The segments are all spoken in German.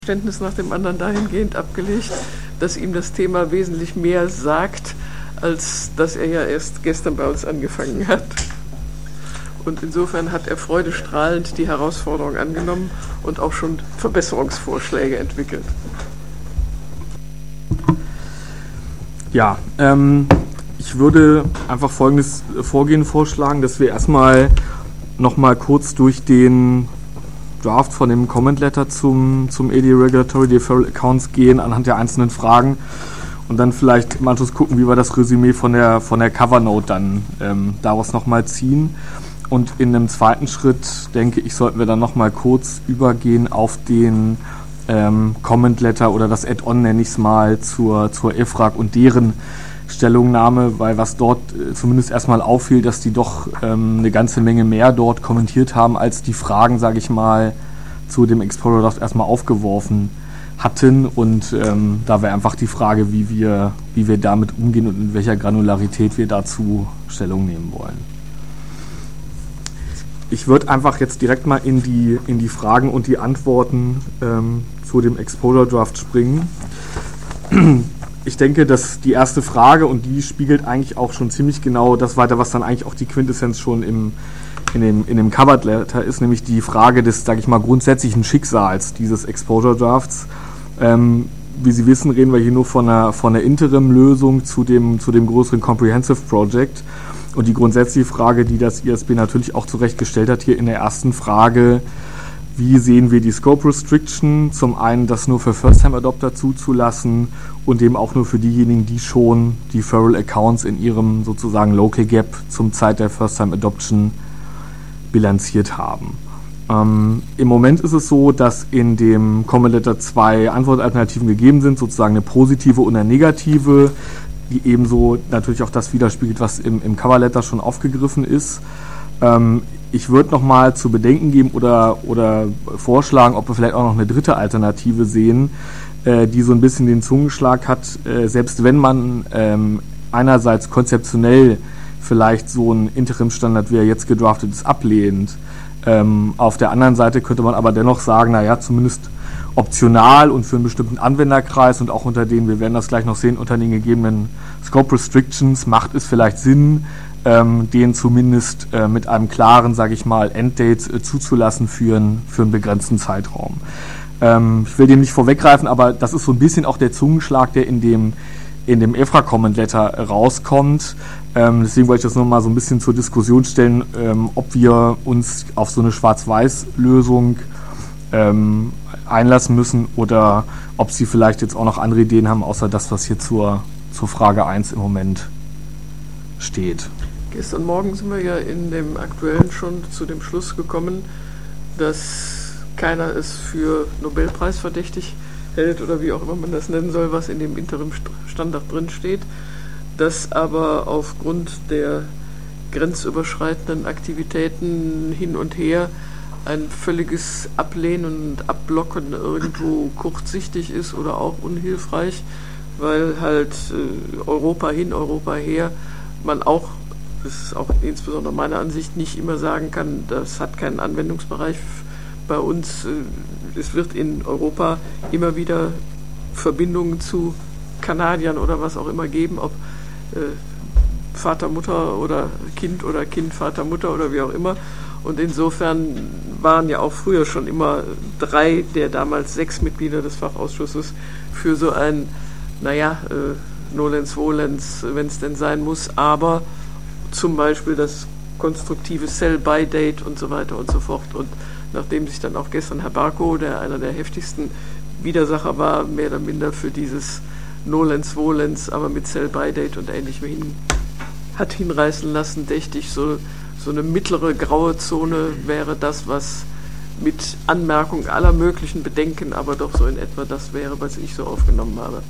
Verständnis nach dem anderen dahingehend abgelegt, dass ihm das Thema wesentlich mehr sagt, als dass er ja erst gestern bei uns angefangen hat. Und insofern hat er freudestrahlend die Herausforderung angenommen und auch schon Verbesserungsvorschläge entwickelt. Ja, ich würde einfach folgendes Vorgehen vorschlagen, dass wir erstmal nochmal kurz durch den Draft von dem Comment Letter zum AD Regulatory Deferral Accounts gehen anhand der einzelnen Fragen und dann vielleicht im Anschluss gucken, wie wir das Resümee von der Cover Note dann daraus nochmal ziehen. Und in einem zweiten Schritt, denke ich, sollten wir dann nochmal kurz übergehen auf den Comment Letter oder das Add-on, nenne ich es mal, zur EFRAG und deren Stellungnahme, weil was dort zumindest erstmal auffiel, dass die doch eine ganze Menge mehr dort kommentiert haben, als die Fragen, sage ich mal, zu dem Explorer Draft erstmal aufgeworfen hatten. Und da wäre einfach die Frage, wie wir damit umgehen und in welcher Granularität wir dazu Stellung nehmen wollen. Ich würde einfach jetzt direkt mal in die Fragen und die Antworten zu dem Exposure Draft springen. Ich denke, dass die erste Frage, und die spiegelt eigentlich auch schon ziemlich genau das weiter, was dann eigentlich auch die Quintessenz schon in dem Covered Letter ist, nämlich die Frage des, sage ich mal, grundsätzlichen Schicksals dieses Exposure Drafts. Wie Sie wissen, reden wir hier nur von einer Interim-Lösung zu dem größeren Comprehensive Project. Und die grundsätzliche Frage, die das ISB natürlich auch zurechtgestellt hat, hier in der ersten Frage: Wie sehen wir die Scope Restriction? Zum einen das nur für First-Time-Adopter zuzulassen und eben auch nur für diejenigen, die schon die Deferral-Accounts in ihrem sozusagen Local Gap zum Zeit der First-Time-Adoption bilanziert haben. Im Moment ist es so, dass in dem Comment Letter 2 Antwortalternativen gegeben sind, sozusagen eine positive und eine negative, die ebenso natürlich auch das widerspiegelt, was im Cover Letter schon aufgegriffen ist. Ich würde nochmal zu bedenken geben oder vorschlagen, ob wir vielleicht auch noch eine dritte Alternative sehen, die so ein bisschen den Zungenschlag hat, selbst wenn man einerseits konzeptionell vielleicht so einen Interimstandard, wie er jetzt gedraftet ist, ablehnt. Auf der anderen Seite könnte man aber dennoch sagen, naja, zumindest optional und für einen bestimmten Anwenderkreis und auch unter den, wir werden das gleich noch sehen, unter den gegebenen Scope Restrictions macht es vielleicht Sinn, den zumindest mit einem klaren, sage ich mal, Enddate zuzulassen für einen begrenzten Zeitraum. Ich will dem nicht vorweggreifen, aber das ist so ein bisschen auch der Zungenschlag, der in dem EFRAG-Comment Letter rauskommt. Deswegen wollte ich das nochmal so ein bisschen zur Diskussion stellen, ob wir uns auf so eine Schwarz-Weiß-Lösung einlassen müssen oder ob Sie vielleicht jetzt auch noch andere Ideen haben, außer das, was hier zur Frage 1 im Moment steht. Gestern Morgen sind wir ja in dem Aktuellen schon zu dem Schluss gekommen, dass keiner es für Nobelpreis verdächtig hält oder wie auch immer man das nennen soll, was in dem Interimstandard drin steht, dass aber aufgrund der grenzüberschreitenden Aktivitäten hin und her ein völliges Ablehnen und Abblocken irgendwo kurzsichtig ist oder auch unhilfreich, weil halt Europa hin, Europa her, man auch, das ist auch insbesondere meiner Ansicht, nicht immer sagen kann, das hat keinen Anwendungsbereich bei uns. Es wird in Europa immer wieder Verbindungen zu Kanadiern oder was auch immer geben, ob Vater, Mutter oder Kind Vater, Mutter oder wie auch immer. Und insofern waren ja auch früher schon immer 3 der damals 6 Mitglieder des Fachausschusses für so ein, Nolens Volens, wenn es denn sein muss, aber zum Beispiel das konstruktive Sell-by-Date und so weiter und so fort. Und nachdem sich dann auch gestern Herr Barko, der einer der heftigsten Widersacher war, mehr oder minder für dieses Nolens Volens, aber mit Sell-by-Date und Ähnlichem hat hinreißen lassen, dächte ich, so eine mittlere graue Zone wäre das, was mit Anmerkung aller möglichen Bedenken, aber doch so in etwa das wäre, was ich so aufgenommen habe.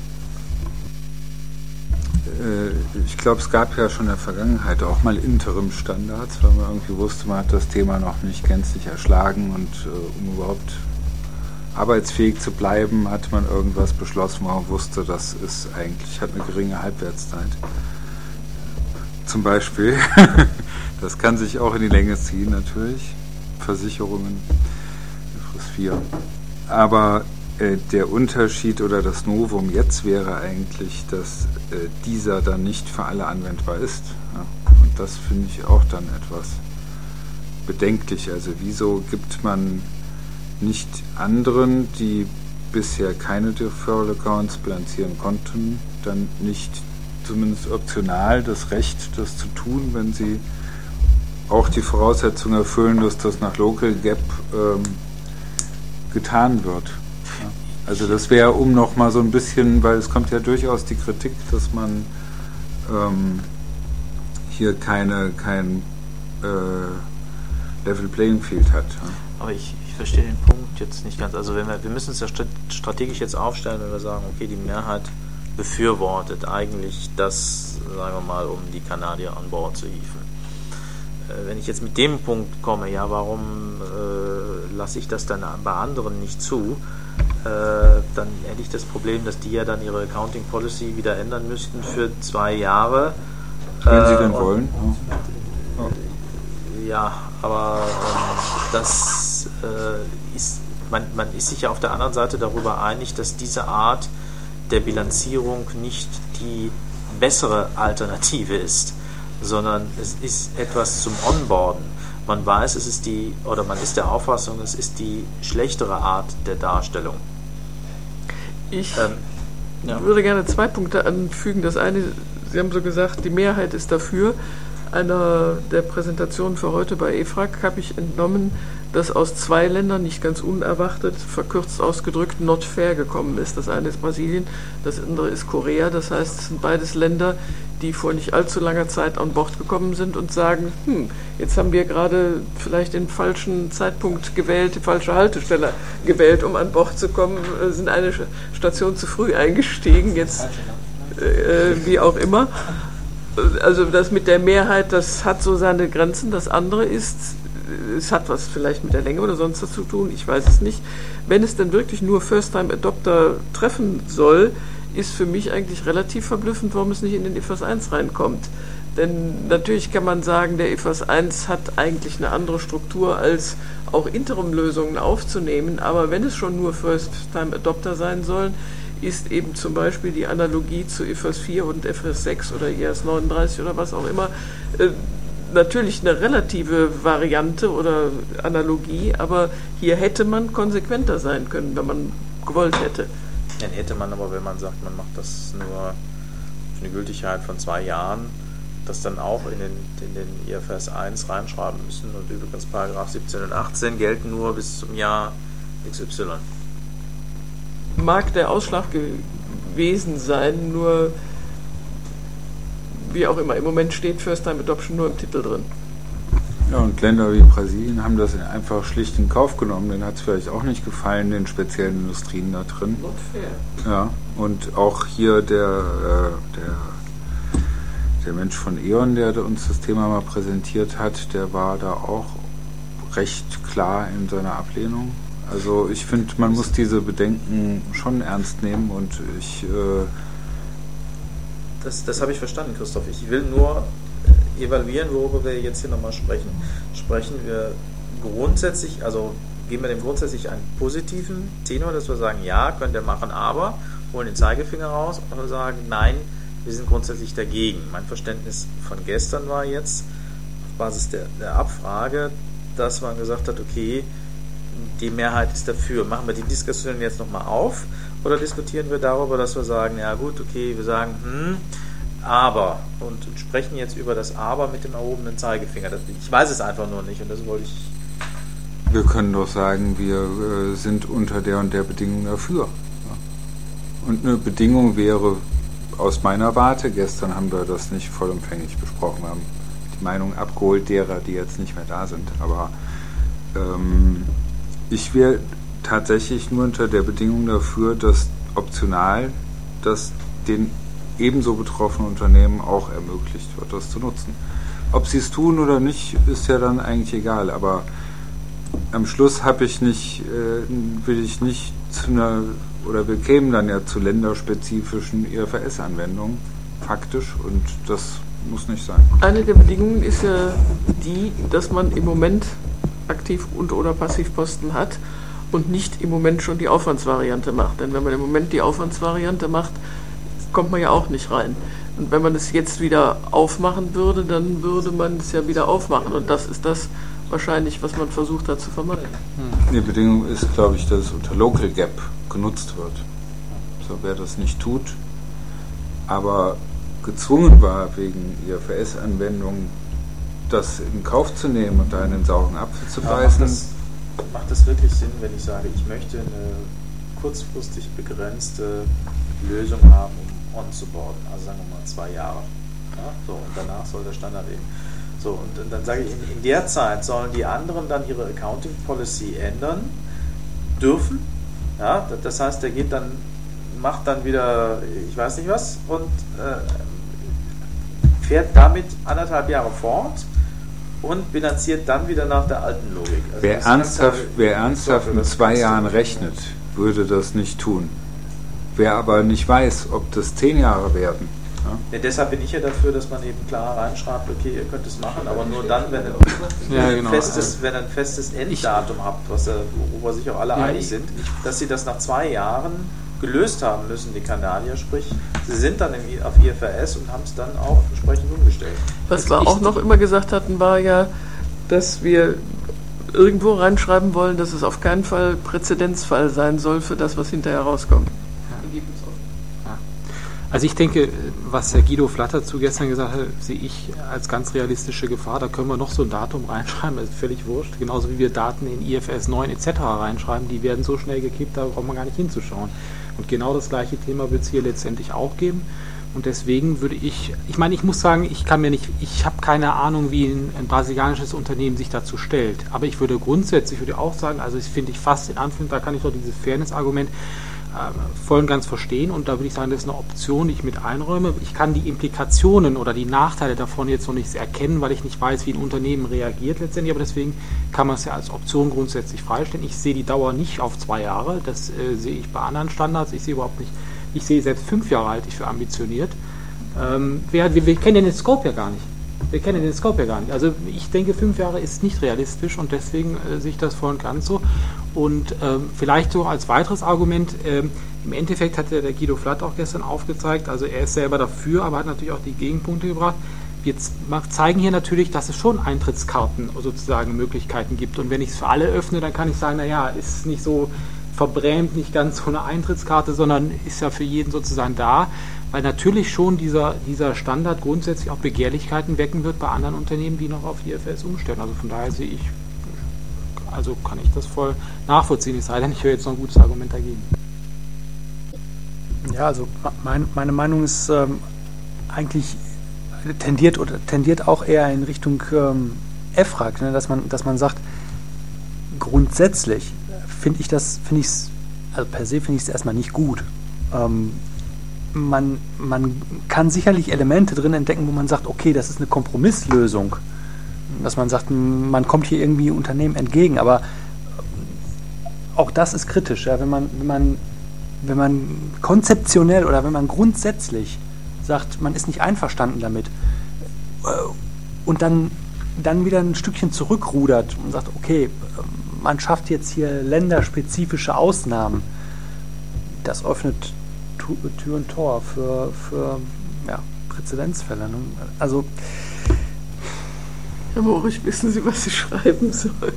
Ich glaube, es gab ja schon in der Vergangenheit auch mal Interim-Standards, weil man irgendwie wusste, man hat das Thema noch nicht gänzlich erschlagen und um überhaupt arbeitsfähig zu bleiben, hat man irgendwas beschlossen, wo man wusste, das ist eigentlich, hat eine geringe Halbwertszeit. Zum Beispiel. Das kann sich auch in die Länge ziehen, natürlich. Versicherungen, FRIS 4. Aber Der Unterschied oder das Novum jetzt wäre eigentlich, dass dieser dann nicht für alle anwendbar ist. Ja. Und das finde ich auch dann etwas bedenklich. Also wieso gibt man nicht anderen, die bisher keine Deferral Accounts bilanzieren konnten, dann nicht zumindest optional das Recht, das zu tun, wenn sie auch die Voraussetzungen erfüllen, dass das nach Local Gap getan wird. Ja. Also das wäre, um nochmal so ein bisschen, weil es kommt ja durchaus die Kritik, dass man hier kein Level Playing Field hat. Ja. Aber ich verstehe den Punkt jetzt nicht ganz. Also wir müssen es ja strategisch jetzt aufstellen, wenn wir sagen, okay, die Mehrheit befürwortet eigentlich das, sagen wir mal, um die Kanadier an Bord zu hieven. Wenn ich jetzt mit dem Punkt komme, ja, warum lasse ich das dann bei anderen nicht zu, dann hätte ich das Problem, dass die ja dann ihre Accounting Policy wieder ändern müssten für 2 Jahre. Wenn sie denn wollen. Ja, aber das ist, man ist sich ja auf der anderen Seite darüber einig, dass diese Art der Bilanzierung nicht die bessere Alternative ist, sondern es ist etwas zum Onboarden. Man weiß, man ist der Auffassung, es ist die schlechtere Art der Darstellung. Ich würde gerne 2 Punkte anfügen. Das eine, Sie haben so gesagt, die Mehrheit ist dafür. Einer der Präsentationen für heute bei EFRAG habe ich entnommen, dass aus 2 Ländern, nicht ganz unerwartet, verkürzt ausgedrückt, not fair gekommen ist. Das eine ist Brasilien, das andere ist Korea. Das heißt, es sind beides Länder, die vor nicht allzu langer Zeit an Bord gekommen sind und sagen, jetzt haben wir gerade vielleicht den falschen Zeitpunkt gewählt, die falsche Haltestelle gewählt, um an Bord zu kommen, sind eine Station zu früh eingestiegen, jetzt wie auch immer. Also das mit der Mehrheit, das hat so seine Grenzen. Das andere ist, es hat was vielleicht mit der Länge oder sonst was zu tun, ich weiß es nicht. Wenn es denn wirklich nur First-Time-Adopter treffen soll, ist für mich eigentlich relativ verblüffend, warum es nicht in den IFRS 1 reinkommt. Denn natürlich kann man sagen, der IFRS 1 hat eigentlich eine andere Struktur, als auch Interim-Lösungen aufzunehmen. Aber wenn es schon nur First-Time-Adopter sein sollen, ist eben zum Beispiel die Analogie zu IFRS 4 und IFRS 6 oder IAS 39 oder was auch immer natürlich eine relative Variante oder Analogie, aber hier hätte man konsequenter sein können, wenn man gewollt hätte. Dann hätte man aber, wenn man sagt, man macht das nur für eine Gültigkeit von 2 Jahren, das dann auch in den IFRS 1 reinschreiben müssen. Und übrigens Paragraph 17 und 18 gelten nur bis zum Jahr XY. Mag der Ausschlag gewesen sein, nur wie auch immer, im Moment steht First-Time Adoption nur im Titel drin. Ja, und Länder wie Brasilien haben das einfach schlicht in Kauf genommen. Denen hat es vielleicht auch nicht gefallen, den speziellen Industrien da drin. Not fair. Ja, und auch hier der Mensch von E.ON, der uns das Thema mal präsentiert hat, der war da auch recht klar in seiner Ablehnung. Also ich finde, man muss diese Bedenken schon ernst nehmen und Das habe ich verstanden, Christoph. Ich will nur evaluieren, worüber wir jetzt hier nochmal sprechen. Sprechen wir grundsätzlich, also geben wir dem grundsätzlich einen positiven Tenor, dass wir sagen, ja, könnt ihr machen, aber holen den Zeigefinger raus, oder sagen, nein, wir sind grundsätzlich dagegen. Mein Verständnis von gestern war jetzt, auf Basis der Abfrage, dass man gesagt hat, okay, die Mehrheit ist dafür. Machen wir die Diskussion jetzt nochmal auf oder diskutieren wir darüber, dass wir sagen, ja gut, okay, wir sagen, aber und sprechen jetzt über das Aber mit dem erhobenen Zeigefinger. Ich weiß es einfach nur nicht und das wollte ich. Wir können doch sagen, wir sind unter der und der Bedingung dafür. Und eine Bedingung wäre aus meiner Warte, gestern haben wir das nicht vollumfänglich besprochen, wir haben die Meinung abgeholt derer, die jetzt nicht mehr da sind, aber ich wäre tatsächlich nur unter der Bedingung dafür, dass optional das den ebenso betroffenen Unternehmen auch ermöglicht wird, das zu nutzen. Ob sie es tun oder nicht, ist ja dann eigentlich egal, aber am Schluss will ich nicht zu einer, oder wir kämen dann ja zu länderspezifischen IFRS-Anwendungen, faktisch, und das muss nicht sein. Eine der Bedingungen ist ja die, dass man im Moment Aktiv- und oder Passivposten hat und nicht im Moment schon die Aufwandsvariante macht. Denn wenn man im Moment die Aufwandsvariante macht, kommt man ja auch nicht rein. Und wenn man es jetzt wieder aufmachen würde, dann würde man es ja wieder aufmachen. Und das ist das wahrscheinlich, was man versucht hat zu vermeiden. Die Bedingung ist, glaube ich, dass es unter Local Gap genutzt wird. So, wer das nicht tut, aber gezwungen war, wegen IFRS-Anwendung das in Kauf zu nehmen und da in den sauren Apfel zu beißen. Macht das wirklich Sinn, wenn ich sage, ich möchte eine kurzfristig begrenzte Lösung haben, um onzuboarden, also sagen wir mal 2 Jahre. Ja, so, und danach soll der Standard eben. So, und dann sage ich, in der Zeit sollen die anderen dann ihre Accounting Policy ändern dürfen. Ja, das heißt, der geht dann, macht dann wieder, ich weiß nicht was, und fährt damit 1,5 Jahre fort und bilanziert dann wieder nach der alten Logik. Also wer ernsthaft mit 2 Jahren rechnet, würde das nicht tun. Wer aber nicht weiß, ob das 10 Jahre werden. Ja, deshalb bin ich ja dafür, dass man eben klar reinschreibt, okay, ihr könnt es machen, aber nur dann, wenn ihr ein festes Enddatum habt, worüber sich auch alle einig sind, dass sie das nach 2 Jahren gelöst haben müssen, die Kanadier, sprich, sie sind dann auf IFRS und haben es dann auch entsprechend umgestellt. Was wir auch noch immer gesagt hatten, war ja, dass wir irgendwo reinschreiben wollen, dass es auf keinen Fall Präzedenzfall sein soll für das, was hinterher rauskommt. Ja. Also ich denke, was Herr Guido Flatt dazu gestern gesagt hat, sehe ich als ganz realistische Gefahr. Da können wir noch so ein Datum reinschreiben, das ist völlig wurscht. Genauso wie wir Daten in IFRS 9 etc. reinschreiben, die werden so schnell gekippt, da braucht man gar nicht hinzuschauen. Und genau das gleiche Thema wird es hier letztendlich auch geben. Und deswegen würde ich meine, ich muss sagen, ich habe keine Ahnung, wie ein brasilianisches Unternehmen sich dazu stellt. Aber ich würde auch sagen, also das finde ich fast in Anführungszeichen, da kann ich doch dieses Fairness-Argument voll und ganz verstehen. Und da würde ich sagen, das ist eine Option, die ich mit einräume. Ich kann die Implikationen oder die Nachteile davon jetzt noch nicht erkennen, weil ich nicht weiß, wie ein Unternehmen reagiert letztendlich. Aber deswegen kann man es ja als Option grundsätzlich freistellen. Ich sehe die Dauer nicht auf 2 Jahre. Das sehe ich bei anderen Standards. Ich sehe selbst 5 Jahre halte ich für ambitioniert. Wir kennen den Scope ja gar nicht. Also ich denke, 5 Jahre ist nicht realistisch und deswegen sehe ich das voll und ganz so. Und vielleicht so als weiteres Argument, im Endeffekt hat der Guido Flatt auch gestern aufgezeigt, also er ist selber dafür, aber hat natürlich auch die Gegenpunkte gebracht. Wir zeigen hier natürlich, dass es schon Eintrittskarten sozusagen Möglichkeiten gibt. Und wenn ich es für alle öffne, dann kann ich sagen, naja, ist nicht so verbrämt, nicht ganz so eine Eintrittskarte, sondern ist ja für jeden sozusagen da, weil natürlich schon dieser Standard grundsätzlich auch Begehrlichkeiten wecken wird bei anderen Unternehmen, die noch auf IFRS umstellen. Also von daher kann ich das voll nachvollziehen, es sei denn, ich höre jetzt noch ein gutes Argument dagegen. Ja, also meine Meinung ist eigentlich tendiert auch eher in Richtung EFRAG, ne, dass man sagt, grundsätzlich finde ich es erstmal nicht gut. Man kann sicherlich Elemente drin entdecken, wo man sagt, okay, das ist eine Kompromisslösung. Dass man sagt, man kommt hier irgendwie Unternehmen entgegen, aber auch das ist kritisch, ja, wenn man konzeptionell oder wenn man grundsätzlich sagt, man ist nicht einverstanden damit und dann wieder ein Stückchen zurückrudert und sagt, okay, man schafft jetzt hier länderspezifische Ausnahmen, das öffnet Tür und Tor für Präzedenzfälle. Ne? Also Herr Morich, wissen Sie, was Sie schreiben sollen?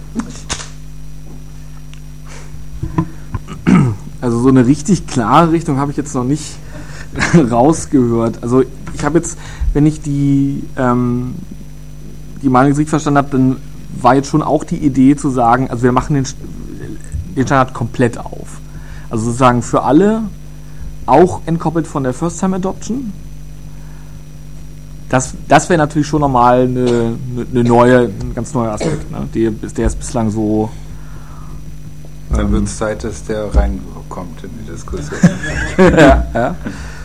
Also so eine richtig klare Richtung habe ich jetzt noch nicht rausgehört. Also ich habe jetzt, wenn ich die Meinung richtig verstanden habe, dann war jetzt schon auch die Idee zu sagen, also wir machen den Standard komplett auf. Also sozusagen für alle, auch entkoppelt von der First-Time-Adoption. Das wäre natürlich schon nochmal ein ganz neuer Aspekt. Ne? Der ist bislang so. Dann wird es Zeit, dass der reinkommt in die Diskussion. ja.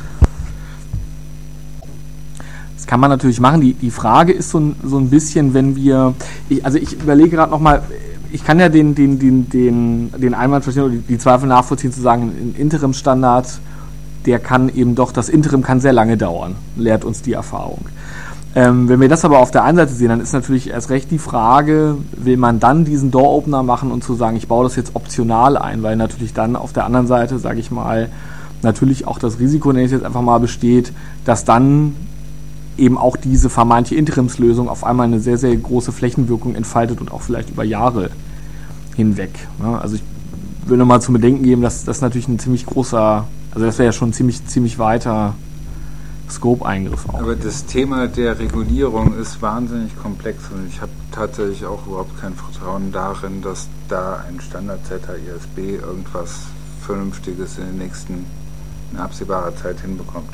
Das kann man natürlich machen. Die Frage ist so ein bisschen, wenn wir. Ich überlege gerade nochmal, ich kann ja den Einwand verstehen oder die Zweifel nachvollziehen, zu sagen, ein Interim-Standard, der kann eben doch, das Interim kann sehr lange dauern, lehrt uns die Erfahrung. Wenn wir das aber auf der einen Seite sehen, dann ist natürlich erst recht die Frage, will man dann diesen Door-Opener machen und zu sagen, ich baue das jetzt optional ein, weil natürlich dann auf der anderen Seite, sage ich mal, natürlich auch das Risiko, nenne ich jetzt einfach mal, besteht, dass dann eben auch diese vermeintliche Interimslösung auf einmal eine sehr, sehr große Flächenwirkung entfaltet und auch vielleicht über Jahre hinweg. Also ich will nur mal zu bedenken geben, dass das natürlich ein ziemlich großer, also das wäre ja schon ein ziemlich weiter Scope-Eingriff auch. Aber das Thema der Regulierung ist wahnsinnig komplex und ich habe tatsächlich auch überhaupt kein Vertrauen darin, dass da ein Standard-Zeta-ISB irgendwas Vernünftiges in absehbarer Zeit hinbekommt.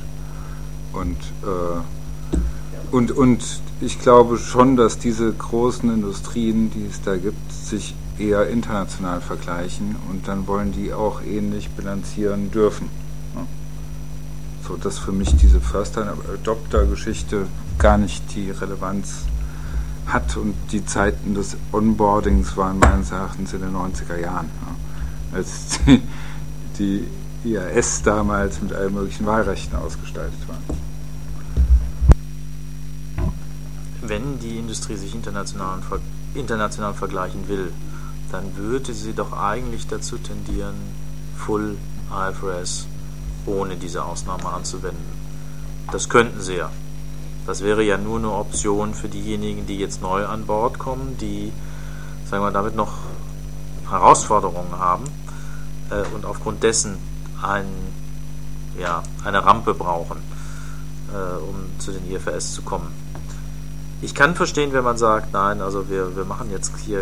Und ich glaube schon, dass diese großen Industrien, die es da gibt, sich eher international vergleichen und dann wollen die auch ähnlich bilanzieren dürfen. So dass für mich diese First-Time-Adopter-Geschichte gar nicht die Relevanz hat und die Zeiten des Onboardings waren meines Erachtens in den 90er Jahren, als die IAS damals mit allen möglichen Wahlrechten ausgestaltet waren. Wenn die Industrie sich international vergleichen will, dann würde sie doch eigentlich dazu tendieren, Full IFRS ohne diese Ausnahme anzuwenden. Das könnten sie ja. Das wäre ja nur eine Option für diejenigen, die jetzt neu an Bord kommen, die, sagen wir, damit noch Herausforderungen haben und aufgrund dessen eine Rampe brauchen, um zu den IFRS zu kommen. Ich kann verstehen, wenn man sagt, nein, also wir machen jetzt hier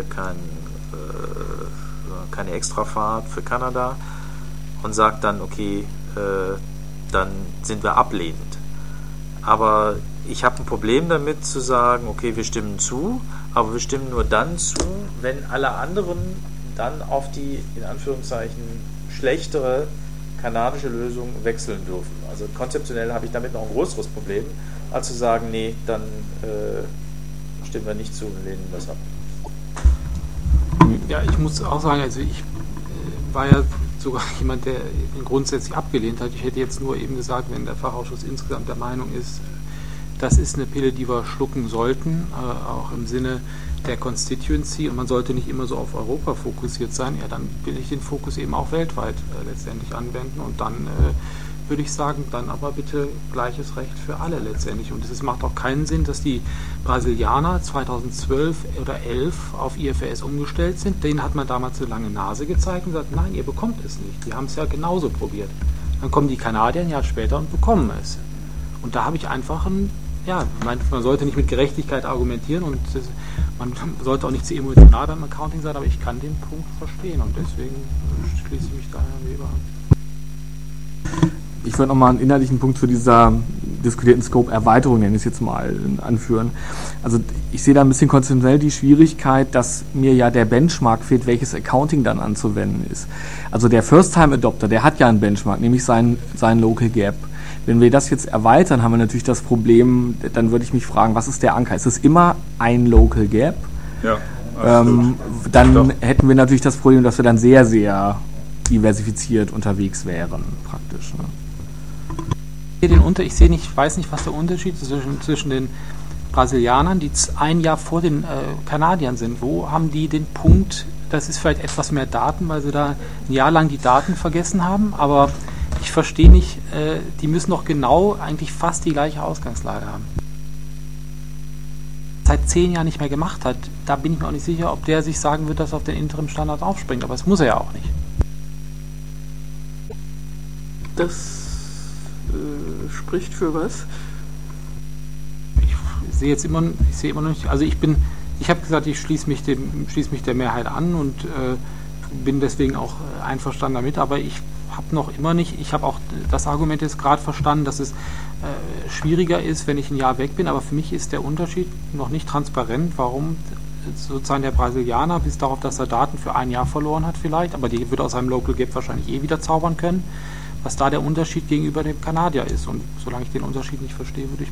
keine Extrafahrt für Kanada und sagt dann, okay, dann sind wir ablehnend. Aber ich habe ein Problem damit zu sagen, okay, wir stimmen zu, aber wir stimmen nur dann zu, wenn alle anderen dann auf die, in Anführungszeichen, schlechtere kanadische Lösung wechseln dürfen. Also konzeptionell habe ich damit noch ein größeres Problem, als zu sagen, nee, dann stimmen wir nicht zu und lehnen das ab. Ja, ich muss auch sagen, also ich war ja sogar jemand, der ihn grundsätzlich abgelehnt hat. Ich hätte jetzt nur eben gesagt, wenn der Fachausschuss insgesamt der Meinung ist, das ist eine Pille, die wir schlucken sollten, auch im Sinne der Constituency, und man sollte nicht immer so auf Europa fokussiert sein, ja, dann will ich den Fokus eben auch weltweit letztendlich anwenden und dann würde ich sagen, dann aber bitte gleiches Recht für alle letztendlich. Und es macht auch keinen Sinn, dass die Brasilianer 2012 oder 2011 auf IFRS umgestellt sind. Denen hat man damals eine lange Nase gezeigt und gesagt, nein, ihr bekommt es nicht. Die haben es ja genauso probiert. Dann kommen die Kanadier ein Jahr später und bekommen es. Und da habe ich einfach man sollte nicht mit Gerechtigkeit argumentieren und man sollte auch nicht zu emotional beim Accounting sein, aber ich kann den Punkt verstehen und deswegen schließe ich mich da Herrn Weber an. Ich würde nochmal einen inhaltlichen Punkt zu dieser diskutierten Scope-Erweiterung, nenne ich es jetzt mal, anführen. Also ich sehe da ein bisschen konzeptionell die Schwierigkeit, dass mir ja der Benchmark fehlt, welches Accounting dann anzuwenden ist. Also der First-Time-Adopter, der hat ja einen Benchmark, nämlich seinen Local Gap. Wenn wir das jetzt erweitern, haben wir natürlich das Problem, dann würde ich mich fragen, was ist der Anker? Ist es immer ein Local Gap? Ja. Dann hätten wir natürlich das Problem, dass wir dann sehr, sehr diversifiziert unterwegs wären, praktisch. Ne? Ich weiß nicht, was der Unterschied zwischen den Brasilianern, die ein Jahr vor den Kanadiern sind. Wo haben die den Punkt, das ist vielleicht etwas mehr Daten, weil sie da ein Jahr lang die Daten vergessen haben, aber ich verstehe nicht, die müssen doch genau eigentlich fast die gleiche Ausgangslage haben. Seit 10 Jahren nicht mehr gemacht hat, da bin ich mir auch nicht sicher, ob der sich sagen wird, dass er auf den Interim-Standard aufspringt, aber das muss er ja auch nicht. Das spricht für was? Ich sehe immer noch nicht, also ich habe gesagt, ich schließe mich der Mehrheit an und bin deswegen auch einverstanden damit, aber ich habe auch das Argument jetzt gerade verstanden, dass es schwieriger ist, wenn ich ein Jahr weg bin, aber für mich ist der Unterschied noch nicht transparent, warum sozusagen der Brasilianer, bis darauf, dass er Daten für ein Jahr verloren hat vielleicht, aber die wird aus seinem Local Gap wahrscheinlich wieder zaubern können, was da der Unterschied gegenüber dem Kanadier ist. Und solange ich den Unterschied nicht verstehe, würde ich...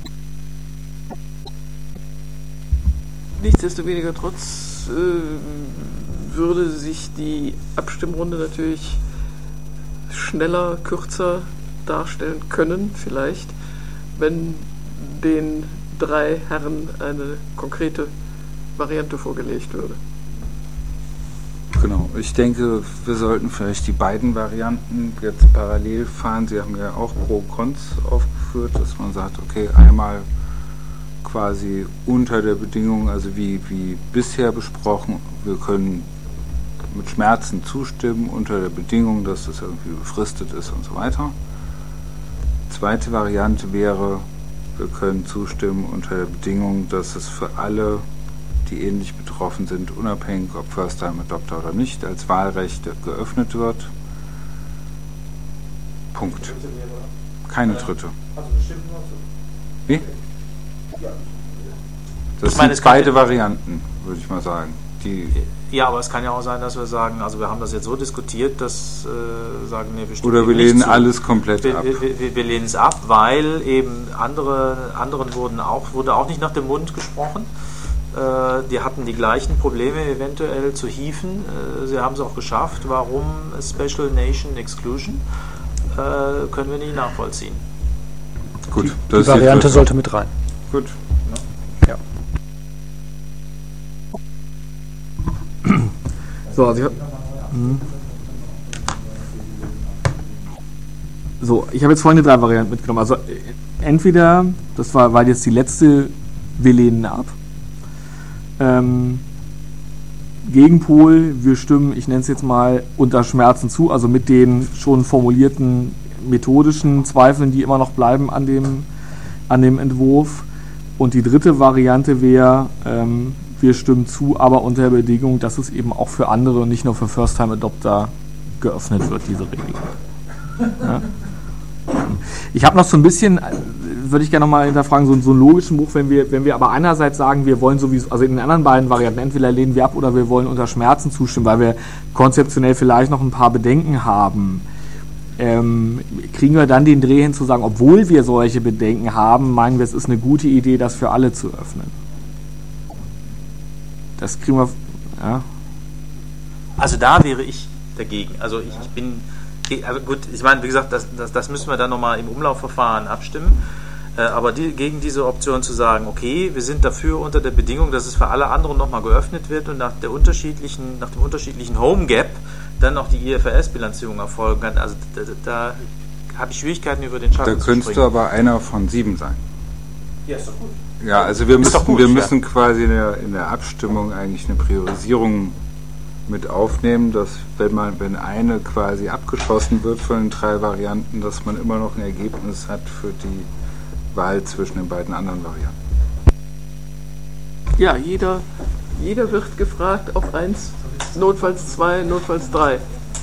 Nichtsdestoweniger trotz würde sich die Abstimmrunde natürlich schneller, kürzer darstellen können, vielleicht, wenn den 3 Herren eine konkrete Variante vorgelegt würde. Genau, ich denke, wir sollten vielleicht die beiden Varianten jetzt parallel fahren. Sie haben ja auch Pro und Cons aufgeführt, dass man sagt, okay, einmal quasi unter der Bedingung, also wie bisher besprochen, wir können mit Schmerzen zustimmen, unter der Bedingung, dass das irgendwie befristet ist und so weiter. Zweite Variante wäre, wir können zustimmen unter der Bedingung, dass es für alle, die ähnlich betroffen sind, unabhängig ob First-Time-Adopter oder nicht, als Wahlrecht geöffnet wird. Punkt. Keine dritte. Wie? Das sind beide Varianten, würde ich mal sagen. Ja, aber es kann ja auch sein, dass wir sagen, also wir haben das jetzt so diskutiert, dass sagen, nee, wir stimmen oder wir lehnen nicht zu. alles komplett ab. Wir lehnen es ab, weil eben anderen wurde auch nicht nach dem Mund gesprochen. Die hatten die gleichen Probleme eventuell zu hieven. Sie haben es auch geschafft. Warum Special Nation Exclusion? Können wir nicht nachvollziehen. Gut, die Variante sollte mit rein. Gut. Ja. So, also ich habe jetzt folgende 3 Varianten mitgenommen. Also entweder, das war jetzt die letzte, wir lehnen ab. Gegenpol, wir stimmen, ich nenne es jetzt mal, unter Schmerzen zu, also mit den schon formulierten methodischen Zweifeln, die immer noch bleiben an dem Entwurf. Und die dritte Variante wäre, wir stimmen zu, aber unter der Bedingung, dass es eben auch für andere und nicht nur für First-Time-Adopter geöffnet wird, diese Regelung. Ja. Ich habe noch so ein bisschen, würde ich gerne nochmal hinterfragen, so einen logischen Bruch, wenn wir aber einerseits sagen, wir wollen sowieso, also in den anderen beiden Varianten, entweder lehnen wir ab oder wir wollen unter Schmerzen zustimmen, weil wir konzeptionell vielleicht noch ein paar Bedenken haben, kriegen wir dann den Dreh hin zu sagen, obwohl wir solche Bedenken haben, meinen wir, es ist eine gute Idee, das für alle zu öffnen. Das kriegen wir, ja. Also da wäre ich dagegen. Also ich bin, aber gut, ich meine, wie gesagt, das müssen wir dann nochmal im Umlaufverfahren abstimmen. Aber gegen diese Option zu sagen, okay, wir sind dafür unter der Bedingung, dass es für alle anderen nochmal geöffnet wird und nach dem unterschiedlichen Home Gap dann auch die IFRS-Bilanzierung erfolgen kann. Also da habe ich Schwierigkeiten, über den Schatten zu springen. Da könntest du aber einer von 7 sein. Ja, ist doch gut. Ja, also wir müssen quasi in der Abstimmung eigentlich eine Priorisierung mit aufnehmen, dass wenn eine quasi abgeschossen wird von den 3 Varianten, dass man immer noch ein Ergebnis hat für die Wahl zwischen den beiden anderen Varianten. Ja, jeder wird gefragt auf 1, notfalls 2, notfalls 3.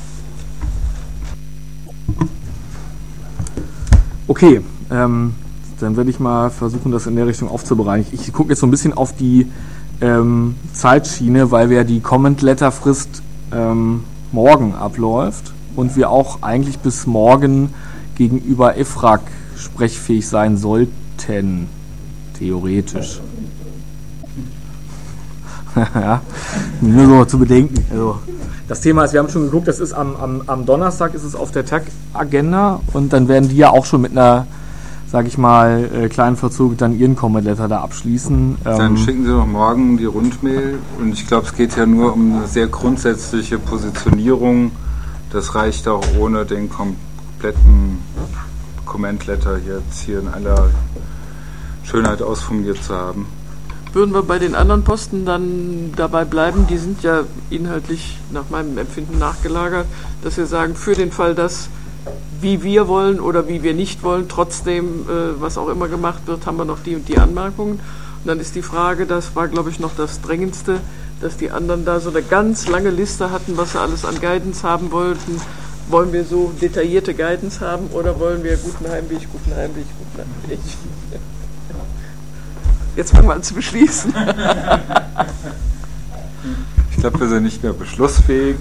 Okay, dann werde ich mal versuchen, das in der Richtung aufzubereiten. Ich gucke jetzt so ein bisschen auf die Zeitschiene, weil wir die Comment-Letter-Frist morgen abläuft und wir auch eigentlich bis morgen gegenüber EFRAG sprechfähig sein sollten, theoretisch. Ja, nur so zu bedenken. Also, das Thema ist, wir haben schon geguckt, das ist am Donnerstag ist es auf der Tag-Agenda und dann werden die ja auch schon mit einer, sage ich mal, kleinen Verzug dann ihren Comment-Letter da abschließen. Dann schicken Sie doch morgen die Rundmail und ich glaube, es geht ja nur um eine sehr grundsätzliche Positionierung. Das reicht auch ohne den kompletten Comment-Letter jetzt hier in aller Schönheit ausformuliert zu haben. Würden wir bei den anderen Posten dann dabei bleiben, die sind ja inhaltlich nach meinem Empfinden nachgelagert, dass wir sagen, für den Fall, dass wie wir wollen oder wie wir nicht wollen, trotzdem, was auch immer gemacht wird, haben wir noch die und die Anmerkungen. Und dann ist die Frage, das war glaube ich noch das Drängendste, dass die anderen da so eine ganz lange Liste hatten, was sie alles an Guidance haben wollten. Wollen wir so detaillierte Guidance haben oder wollen wir guten Heimweg? Jetzt fangen wir an zu beschließen. Ich glaube, wir sind nicht mehr beschlussfähig.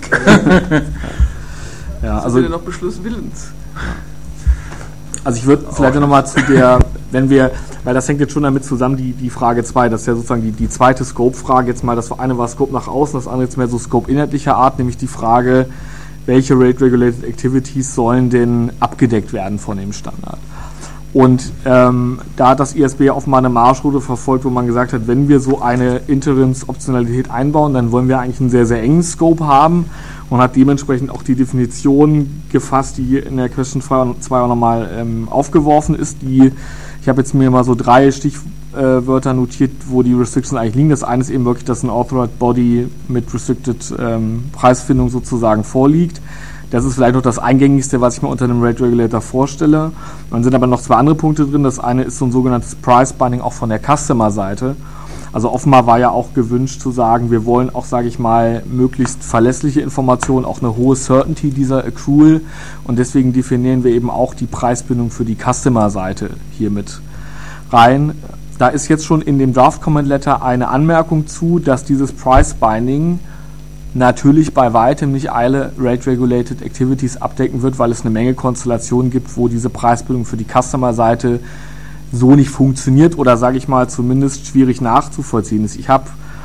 Ja, also sind wir noch beschlusswillens. Also ich würde vielleicht nochmal zu der, weil das hängt jetzt schon damit zusammen, die Frage 2, das ist ja sozusagen die zweite Scope-Frage jetzt mal, das eine war Scope nach außen, das andere jetzt mehr so Scope inhaltlicher Art, nämlich die Frage, welche Rate-Regulated Activities sollen denn abgedeckt werden von dem Standard? Und da hat das ISB offenbar eine Marschroute verfolgt, wo man gesagt hat, wenn wir so eine Interimsoptionalität einbauen, dann wollen wir eigentlich einen sehr, sehr engen Scope haben und hat dementsprechend auch die Definition gefasst, die in der Question 2 auch nochmal aufgeworfen ist. Ich habe jetzt mir mal so 3 Stichwörter notiert, wo die Restrictions eigentlich liegen. Das eine ist eben wirklich, dass ein Authorized Body mit Restricted Preisfindung sozusagen vorliegt. Das ist vielleicht noch das Eingängigste, was ich mir unter einem Rate Regulator vorstelle. Dann sind aber noch 2 andere Punkte drin. Das eine ist so ein sogenanntes Price Binding auch von der Customer-Seite. Also offenbar war ja auch gewünscht zu sagen, wir wollen auch, sage ich mal, möglichst verlässliche Informationen, auch eine hohe Certainty dieser Accrual. Und deswegen definieren wir eben auch die Preisbindung für die Customer-Seite hier mit rein. Da ist jetzt schon in dem Draft Comment Letter eine Anmerkung zu, dass dieses Price Binding natürlich bei weitem nicht alle Rate-Regulated Activities abdecken wird, weil es eine Menge Konstellationen gibt, wo diese Preisbildung für die Customer-Seite so nicht funktioniert oder, sage ich mal, zumindest schwierig nachzuvollziehen ist. Ich habe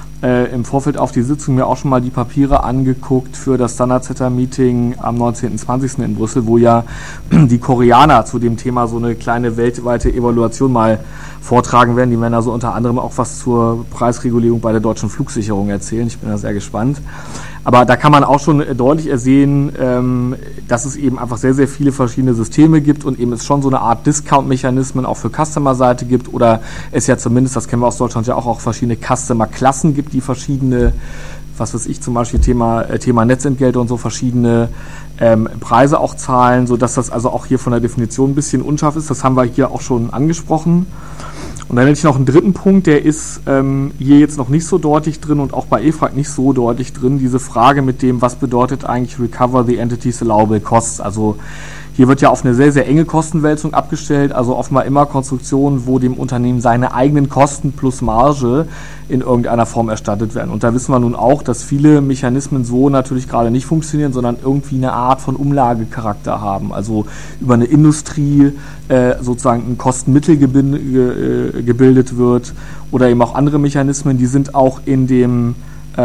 im Vorfeld auf die Sitzung mir auch schon mal die Papiere angeguckt für das Standard-Setter-Meeting am 19.20. in Brüssel, wo ja die Koreaner zu dem Thema so eine kleine weltweite Evaluation mal vortragen werden. Die werden also unter anderem auch was zur Preisregulierung bei der deutschen Flugsicherung erzählen. Ich bin da sehr gespannt. Aber da kann man auch schon deutlich ersehen, dass es eben einfach sehr, sehr viele verschiedene Systeme gibt und eben es schon so eine Art Discount-Mechanismen auch für Customer-Seite gibt oder es ja zumindest, das kennen wir aus Deutschland ja auch verschiedene Customer-Klassen gibt, die verschiedene, was weiß ich, zum Beispiel Thema Netzentgelte und so verschiedene Preise auch zahlen, sodass das also auch hier von der Definition ein bisschen unscharf ist. Das haben wir hier auch schon angesprochen. Und dann hätte ich noch einen dritten Punkt, der ist hier jetzt noch nicht so deutlich drin und auch bei EFRAG nicht so deutlich drin, diese Frage mit dem, was bedeutet eigentlich Recover the Entity's Allowable Costs. Also hier wird ja auf eine sehr, sehr enge Kostenwälzung abgestellt, also offenbar immer Konstruktionen, wo dem Unternehmen seine eigenen Kosten plus Marge in irgendeiner Form erstattet werden. Und da wissen wir nun auch, dass viele Mechanismen so natürlich gerade nicht funktionieren, sondern irgendwie eine Art von Umlagecharakter haben. Also über eine Industrie sozusagen ein Kostenmittel gebildet wird oder eben auch andere Mechanismen, die sind auch in dem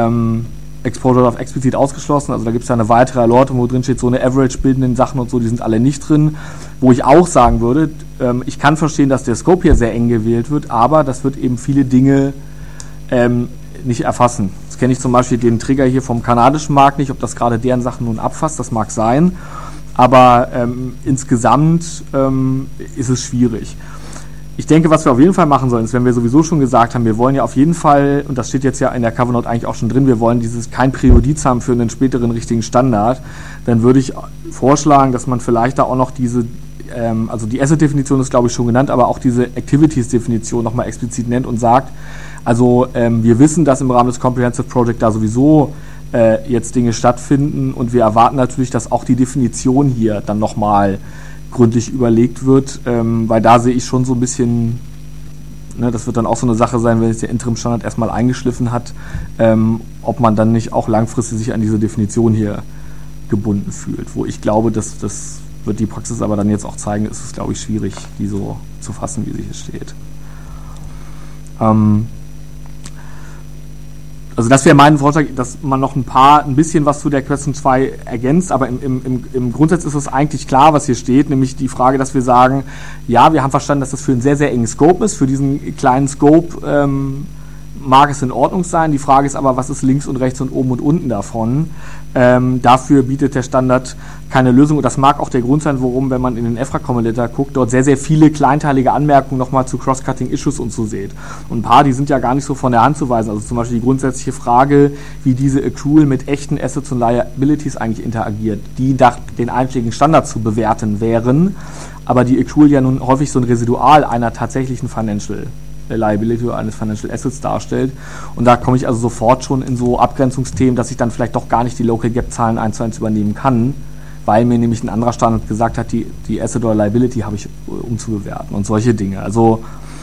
Exposure Draft explizit ausgeschlossen, also da gibt es ja eine weitere Erläuterung, wo drin steht, so eine Average-bildenden Sachen und so, die sind alle nicht drin, wo ich auch sagen würde, ich kann verstehen, dass der Scope hier sehr eng gewählt wird, aber das wird eben viele Dinge nicht erfassen. Jetzt kenne ich zum Beispiel den Trigger hier vom kanadischen Markt nicht, ob das gerade deren Sachen nun abfasst, das mag sein, aber insgesamt ist es schwierig. Ich denke, was wir auf jeden Fall machen sollen, ist, wenn wir sowieso schon gesagt haben, wir wollen ja auf jeden Fall, und das steht jetzt ja in der Cover Note eigentlich auch schon drin, wir wollen kein Präjudiz haben für einen späteren richtigen Standard, dann würde ich vorschlagen, dass man vielleicht da auch noch also die Asset-Definition ist, glaube ich, schon genannt, aber auch diese Activities-Definition nochmal explizit nennt und sagt, also wir wissen, dass im Rahmen des Comprehensive Project da sowieso jetzt Dinge stattfinden und wir erwarten natürlich, dass auch die Definition hier dann nochmal gründlich überlegt wird, weil da sehe ich schon so ein bisschen, ne, das wird dann auch so eine Sache sein, wenn sich der Interim-Standard erstmal eingeschliffen hat, ob man dann nicht auch langfristig sich an diese Definition hier gebunden fühlt, wo ich glaube, das wird die Praxis aber dann jetzt auch zeigen, ist es, glaube ich, schwierig, die so zu fassen, wie sie hier steht. Also das wäre mein Vorschlag, dass man noch ein bisschen was zu der Question 2 ergänzt, aber im Grundsatz ist es eigentlich klar, was hier steht, nämlich die Frage, dass wir sagen, ja, wir haben verstanden, dass das für einen sehr, sehr engen Scope ist, für diesen kleinen Scope mag es in Ordnung sein, die Frage ist aber, was ist links und rechts und oben und unten davon? Dafür bietet der Standard keine Lösung und das mag auch der Grund sein, warum, wenn man in den EFRAG-Comment-Letter guckt, dort sehr, sehr viele kleinteilige Anmerkungen nochmal zu Cross-Cutting-Issues und so seht. Und ein paar, die sind ja gar nicht so von der Hand zu weisen. Also zum Beispiel die grundsätzliche Frage, wie diese Accrual mit echten Assets und Liabilities eigentlich interagiert, die nach den einschlägigen Standards zu bewerten wären, aber die Accrual ja nun häufig so ein Residual einer tatsächlichen Financial Liability oder eines Financial Assets darstellt. Und da komme ich also sofort schon in so Abgrenzungsthemen, dass ich dann vielleicht doch gar nicht die Local Gap Zahlen 1:1 übernehmen kann, weil mir nämlich ein anderer Standard gesagt hat, die Asset oder Liability habe ich umzubewerten und solche Dinge. Also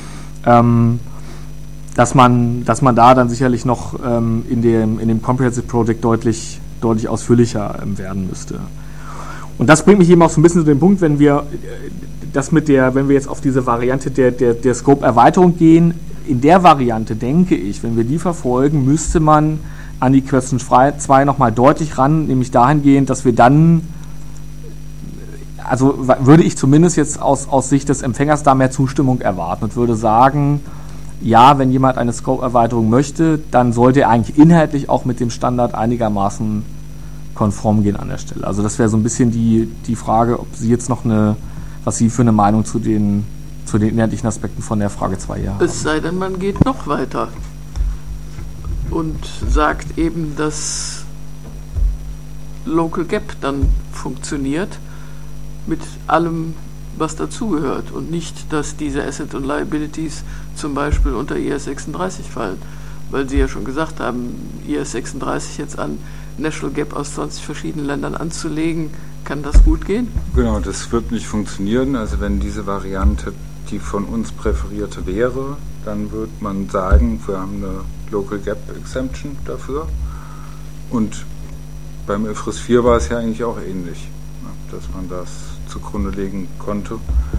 dass man da dann sicherlich noch in dem Comprehensive Project deutlich ausführlicher werden müsste. Und das bringt mich eben auch so ein bisschen zu dem Punkt, wenn wir jetzt auf diese Variante der Scope-Erweiterung gehen, in der Variante denke ich, wenn wir die verfolgen, müsste man an die Question 2 nochmal deutlich ran, nämlich dahingehend, dass wir dann also würde ich zumindest jetzt aus Sicht des Empfängers da mehr Zustimmung erwarten und würde sagen, ja, wenn jemand eine Scope-Erweiterung möchte, dann sollte er eigentlich inhaltlich auch mit dem Standard einigermaßen konform gehen an der Stelle. Also das wäre so ein bisschen die Frage, ob Sie jetzt noch was Sie für eine Meinung zu den inhaltlichen Aspekten von der Frage 2 hier haben. Es sei denn, man geht noch weiter und sagt eben, dass Local Gap dann funktioniert mit allem, was dazugehört und nicht, dass diese Assets und Liabilities zum Beispiel unter IAS 36 fallen, weil Sie ja schon gesagt haben, IAS 36 jetzt an National Gap aus 20 verschiedenen Ländern anzulegen, kann das gut gehen? Genau, das wird nicht funktionieren. Also wenn diese Variante die von uns präferierte wäre, dann würde man sagen, wir haben eine Local Gap Exemption dafür. Und beim IFRS 4 war es ja eigentlich auch ähnlich, dass man das zugrunde legen konnte.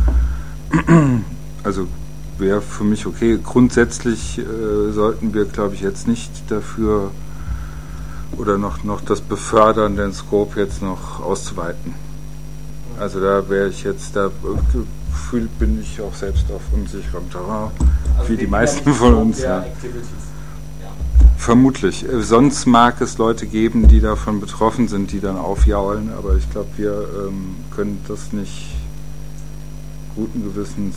Also wäre für mich okay. Grundsätzlich sollten wir, glaube ich, jetzt nicht dafür oder noch das befördern, den Scope jetzt noch auszuweiten. Also da wäre ich jetzt, bin ich auch selbst auf unsicherem Terrain, also wie die meisten von uns. Ja. Vermutlich. Sonst mag es Leute geben, die davon betroffen sind, die dann aufjaulen, aber ich glaube, wir können das nicht guten Gewissens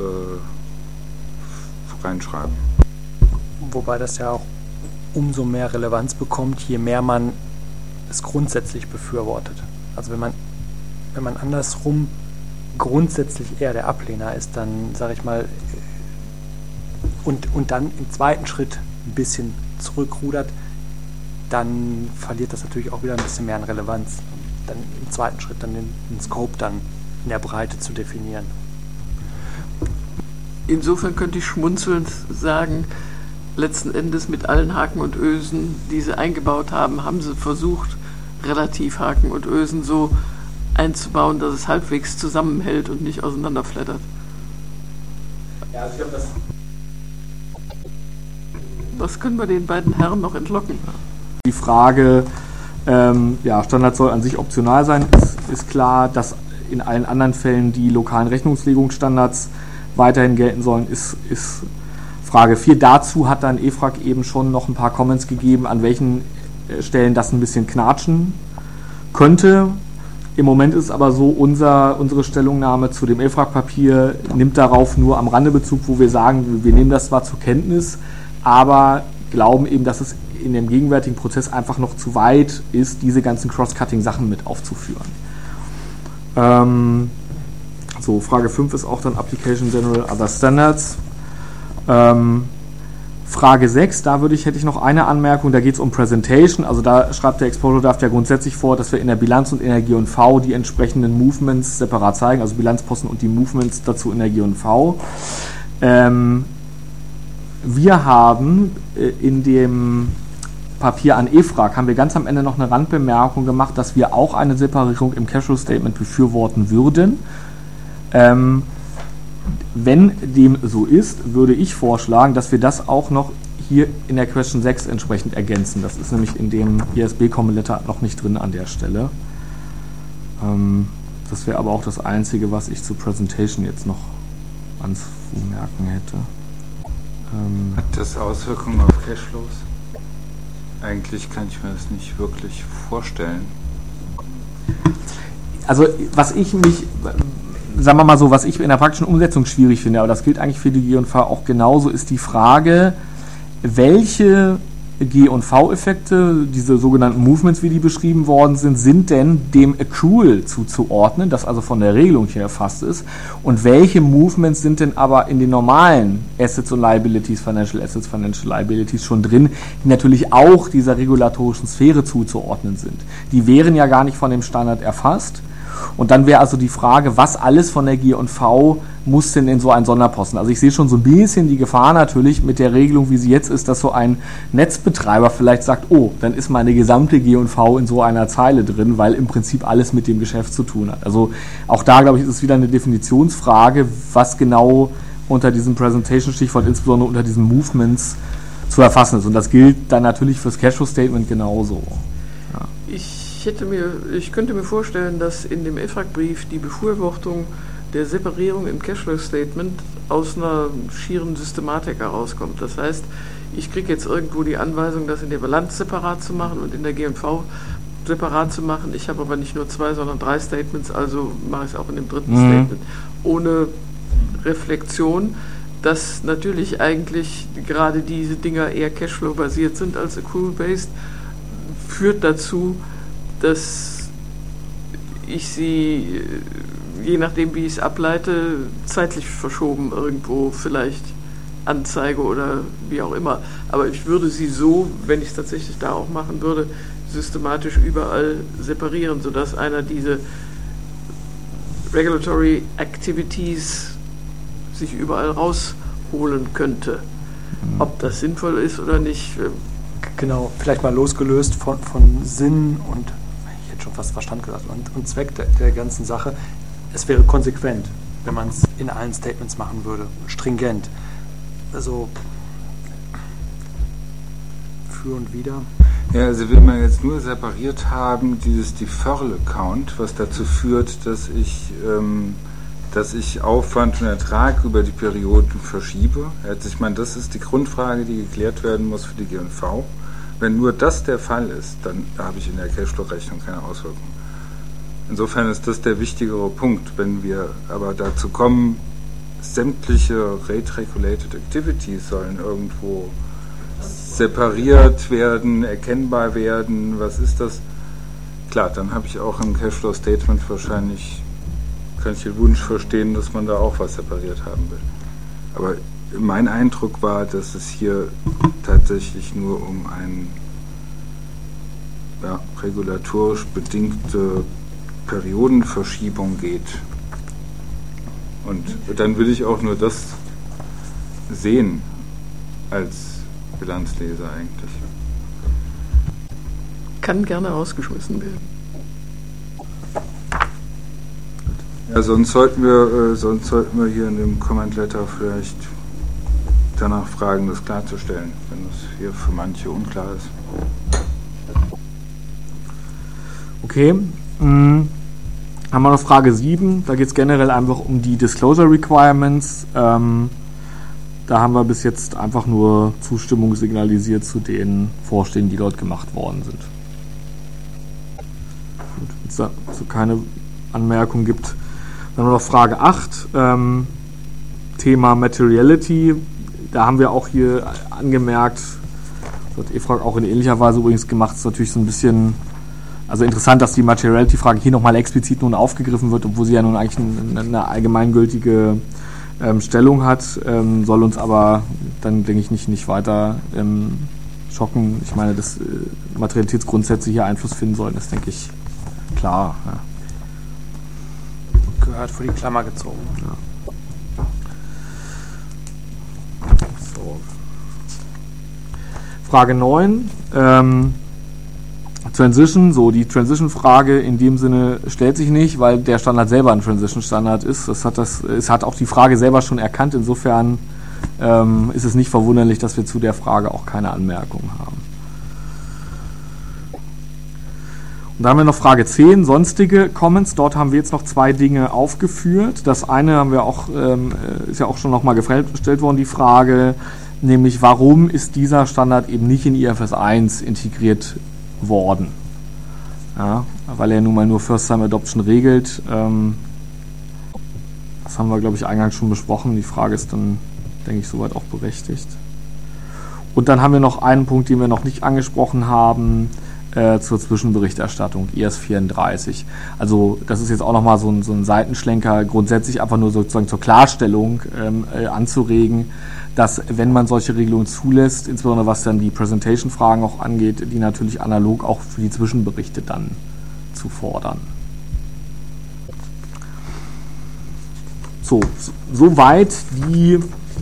reinschreiben. Wobei das ja auch umso mehr Relevanz bekommt, je mehr man es grundsätzlich befürwortet. Also wenn man andersrum grundsätzlich eher der Ablehner ist, dann sage ich mal, und dann im zweiten Schritt ein bisschen zurückrudert, dann verliert das natürlich auch wieder ein bisschen mehr an Relevanz. Dann im zweiten Schritt dann den Scope dann in der Breite zu definieren. Insofern könnte ich schmunzelnd sagen, letzten Endes mit allen Haken und Ösen, die sie eingebaut haben, haben sie versucht, relativ Haken und Ösen so einzubauen, dass es halbwegs zusammenhält und nicht auseinanderflattert. Ja, also ich glaube, das. Was können wir den beiden Herren noch entlocken? Die Frage, Standard soll an sich optional sein, ist klar, dass in allen anderen Fällen die lokalen Rechnungslegungsstandards weiterhin gelten sollen, ist Frage 4. Dazu hat dann EFRAG eben schon noch ein paar Comments gegeben, an welchen Stellen das ein bisschen knatschen könnte. Im Moment ist es aber so, unsere Stellungnahme zu dem EFRAG-Papier nimmt darauf nur am Rande Bezug, wo wir sagen, wir nehmen das zwar zur Kenntnis, aber glauben eben, dass es in dem gegenwärtigen Prozess einfach noch zu weit ist, diese ganzen Cross-Cutting-Sachen mit aufzuführen. Frage 5 ist auch dann Application General Other Standards. Frage 6, hätte ich noch eine Anmerkung, da geht es um Presentation, also da schreibt der Exposure Draft ja grundsätzlich vor, dass wir in der Bilanz und in der G&V die entsprechenden Movements separat zeigen, also Bilanzposten und die Movements dazu in der G&V. Wir haben in dem Papier an EFRAG, haben wir ganz am Ende noch eine Randbemerkung gemacht, dass wir auch eine Separierung im Cashflow Statement befürworten würden. Wenn dem so ist, würde ich vorschlagen, dass wir das auch noch hier in der Question 6 entsprechend ergänzen. Das ist nämlich in dem IASB-Common-Letter noch nicht drin an der Stelle. Das wäre aber auch das Einzige, was ich zur Presentation jetzt noch anzumerken hätte. Hat das Auswirkungen auf Cashflows? Eigentlich kann ich mir das nicht wirklich vorstellen. Also was ich in der praktischen Umsetzung schwierig finde, aber das gilt eigentlich für die G&V auch genauso, ist die Frage, welche G&V-Effekte, diese sogenannten Movements, wie die beschrieben worden sind denn dem Accrual zuzuordnen, das also von der Regelung hier erfasst ist, und welche Movements sind denn aber in den normalen Assets und Liabilities, Financial Assets, Financial Liabilities schon drin, die natürlich auch dieser regulatorischen Sphäre zuzuordnen sind. Die wären ja gar nicht von dem Standard erfasst. Und dann wäre also die Frage, was alles von der G&V muss denn in so einen Sonderposten? Also ich sehe schon so ein bisschen die Gefahr natürlich mit der Regelung, wie sie jetzt ist, dass so ein Netzbetreiber vielleicht sagt, oh, dann ist meine gesamte G&V in so einer Zeile drin, weil im Prinzip alles mit dem Geschäft zu tun hat. Also auch da, glaube ich, ist es wieder eine Definitionsfrage, was genau unter diesem Presentation-Stichwort, insbesondere unter diesen Movements, zu erfassen ist. Und das gilt dann natürlich fürs Cashflow-Statement genauso. Ja. Ich Ich könnte mir vorstellen, dass in dem EFRAG-Brief die Befürwortung der Separierung im Cashflow-Statement aus einer schieren Systematik herauskommt. Das heißt, ich kriege jetzt irgendwo die Anweisung, das in der Bilanz separat zu machen und in der G&V separat zu machen. Ich habe aber nicht nur 2, sondern 3 Statements, also mache ich es auch in dem dritten Statement. Ohne Reflexion, dass natürlich eigentlich gerade diese Dinger eher Cashflow-basiert sind als Accrual-based, führt dazu, dass ich sie, je nachdem wie ich es ableite, zeitlich verschoben irgendwo vielleicht anzeige oder wie auch immer. Aber ich würde sie so, wenn ich es tatsächlich da auch machen würde, systematisch überall separieren, sodass einer diese Regulatory Activities sich überall rausholen könnte. Ob das sinnvoll ist oder nicht. Genau, vielleicht mal losgelöst von Sinn und, ich hätte schon fast Verstand gesagt, und Zweck der ganzen Sache. Es wäre konsequent, wenn man es in allen Statements machen würde, stringent. Also für und wider. Ja, also will man jetzt nur separiert haben, dieses Deferral-Account, was dazu führt, dass ich Aufwand und Ertrag über die Perioden verschiebe. Also ich meine, das ist die Grundfrage, die geklärt werden muss für die G&V. Wenn nur das der Fall ist, dann habe ich in der Cashflow-Rechnung keine Auswirkungen. Insofern ist das der wichtigere Punkt. Wenn wir aber dazu kommen, sämtliche Rate-Regulated Activities sollen irgendwo separiert werden, erkennbar werden, was ist das? Klar, dann habe ich auch im Cashflow-Statement wahrscheinlich, kann ich den Wunsch verstehen, dass man da auch was separiert haben will. Aber mein Eindruck war, dass es hier tatsächlich nur um eine regulatorisch bedingte Periodenverschiebung geht. Und dann will ich auch nur das sehen als Bilanzleser eigentlich. Kann gerne rausgeschmissen werden. Ja, sonst sollten wir hier in dem Comment Letter vielleicht danach fragen, das klarzustellen, wenn das hier für manche unklar ist. Okay. Haben wir noch Frage 7. Da geht es generell einfach um die Disclosure Requirements. Da haben wir bis jetzt einfach nur Zustimmung signalisiert zu den Vorschlägen, die dort gemacht worden sind. Gut, wenn es dazu keine Anmerkung gibt. Dann haben wir noch Frage 8. Thema Materiality. Da haben wir auch hier angemerkt, das hat EFRAG auch in ähnlicher Weise übrigens gemacht, ist natürlich so ein bisschen, also interessant, dass die Materiality-Frage hier nochmal explizit nun aufgegriffen wird, obwohl sie ja nun eigentlich eine allgemeingültige Stellung hat, soll uns aber dann, denke ich, nicht weiter schocken. Ich meine, dass Materialitätsgrundsätze hier Einfluss finden sollen, ist, denke ich, klar. Ja. Gehört vor die Klammer gezogen. Ja. So. Frage 9. Transition, so die Transition-Frage in dem Sinne stellt sich nicht, weil der Standard selber ein Transition-Standard ist. Es hat auch die Frage selber schon erkannt. Insofern ist es nicht verwunderlich, dass wir zu der Frage auch keine Anmerkungen haben. Und da haben wir noch Frage 10, sonstige Comments. Dort haben wir jetzt noch 2 Dinge aufgeführt. Das eine haben wir auch, ist ja auch schon nochmal gestellt worden, die Frage, nämlich warum ist dieser Standard eben nicht in IFRS 1 integriert worden? Ja, weil er nun mal nur First-Time-Adoption regelt. Das haben wir, glaube ich, eingangs schon besprochen. Die Frage ist dann, denke ich, soweit auch berechtigt. Und dann haben wir noch einen Punkt, den wir noch nicht angesprochen haben, zur Zwischenberichterstattung, IAS 34. Also das ist jetzt auch nochmal so ein Seitenschlenker, grundsätzlich einfach nur sozusagen zur Klarstellung anzuregen, dass wenn man solche Regelungen zulässt, insbesondere was dann die Presentation-Fragen auch angeht, die natürlich analog auch für die Zwischenberichte dann zu fordern. So, soweit die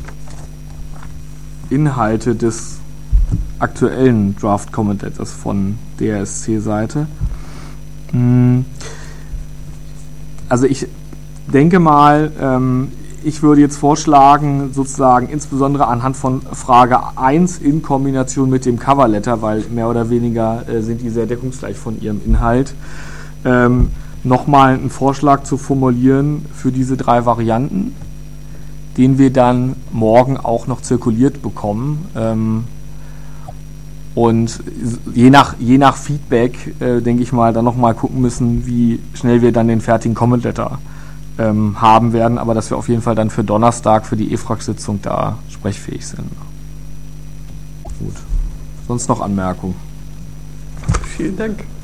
Inhalte des aktuellen Draft Comment Letters von DRSC-Seite. Also ich denke mal, ich würde jetzt vorschlagen, sozusagen insbesondere anhand von Frage 1 in Kombination mit dem Coverletter, weil mehr oder weniger sind die sehr deckungsgleich von ihrem Inhalt, nochmal einen Vorschlag zu formulieren für diese 3 Varianten, den wir dann morgen auch noch zirkuliert bekommen. Und je nach Feedback, denke ich mal, dann nochmal gucken müssen, wie schnell wir dann den fertigen Comment Letter haben werden, aber dass wir auf jeden Fall dann für Donnerstag, für die EFRAG-Sitzung da sprechfähig sind. Gut. Sonst noch Anmerkungen? Vielen Dank.